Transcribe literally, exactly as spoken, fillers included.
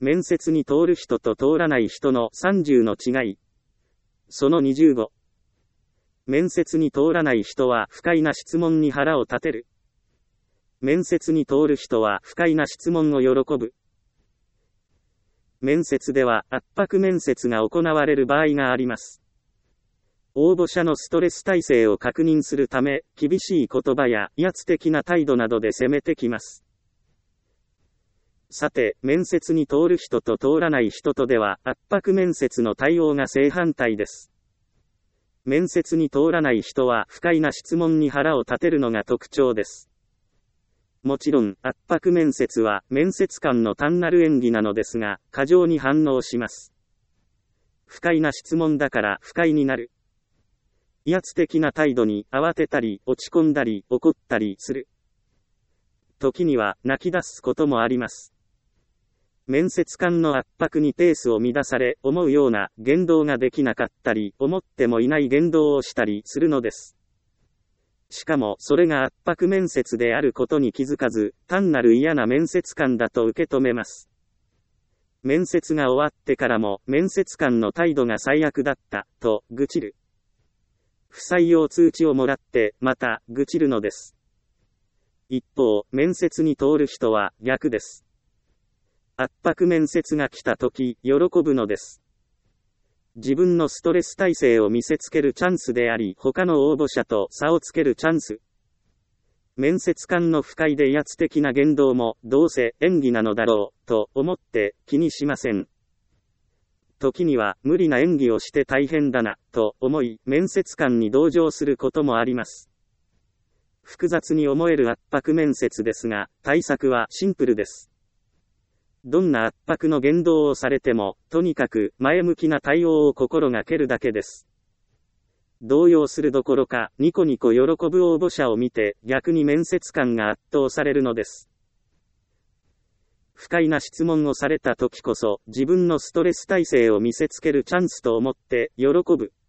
面接に通る人と通らない人のさんじゅうの違い。そのにじゅうご。面接に通らない人は不快な質問に腹を立てる。面接に通る人は不快な質問を喜ぶ。面接では圧迫面接が行われる場合があります。応募者のストレス耐性を確認するため、厳しい言葉や威圧的な態度などで攻めてきます。さて、面接に通る人と通らない人とでは、圧迫面接の対応が正反対です。面接に通らない人は不快な質問に腹を立てるのが特徴です。もちろん、圧迫面接は面接官の単なる演技なのですが、過剰に反応します。不快な質問だから不快になる。威圧的な態度に慌てたり、落ち込んだり、怒ったりする。時には泣き出すこともあります。面接官の圧迫にペースを乱され、思うような言動ができなかったり、思ってもいない言動をしたりするのです。しかも、それが圧迫面接であることに気づかず、単なる嫌な面接官だと受け止めます。面接が終わってからも、面接官の態度が最悪だった、と愚痴る。不採用通知をもらって、また、愚痴るのです。一方、面接に通る人は逆です。圧迫面接が来たとき、喜ぶのです。自分のストレス耐性を見せつけるチャンスであり、他の応募者と差をつけるチャンス。面接官の不快で威圧的な言動も、どうせ演技なのだろう、と思って気にしません。時には無理な演技をして大変だな、と思い、面接官に同情することもあります。複雑に思える圧迫面接ですが、対策はシンプルです。どんな圧迫の言動をされても、とにかく前向きな対応を心がけるだけです。動揺するどころか、ニコニコ喜ぶ応募者を見て、逆に面接官が圧倒されるのです。不快な質問をされた時こそ、自分のストレス耐性を見せつけるチャンスと思って、喜ぶ。